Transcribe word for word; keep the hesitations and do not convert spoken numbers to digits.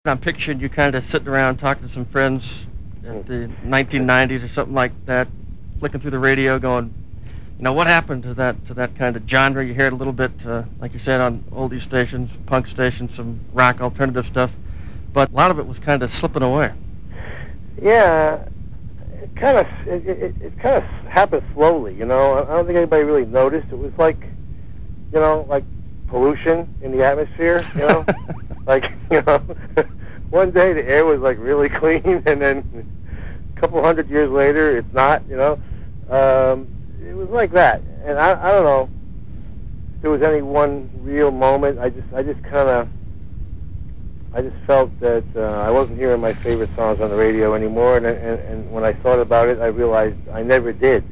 I'm picturing you kind of sitting around talking to some friends at the nineteen nineties or something like that, flicking through the radio, going, you know, what happened to that to that kind of genre? You hear it a little bit, uh, like you said, on oldie stations, punk stations, some rock alternative stuff, but a lot of it was kind of slipping away. Yeah, it kind of it, it, it kind of happened slowly. You know, I don't think anybody really noticed. It was like, you know, like pollution in the atmosphere. You know, like you know, one day the air was like really clean, and then a couple hundred years later, it's not. You know, um, it was like that, and I I don't know if there was any one real moment. I just I just kind of. I just felt that uh, I wasn't hearing my favorite songs on the radio anymore, and, and and when I thought about it, I realized I never did.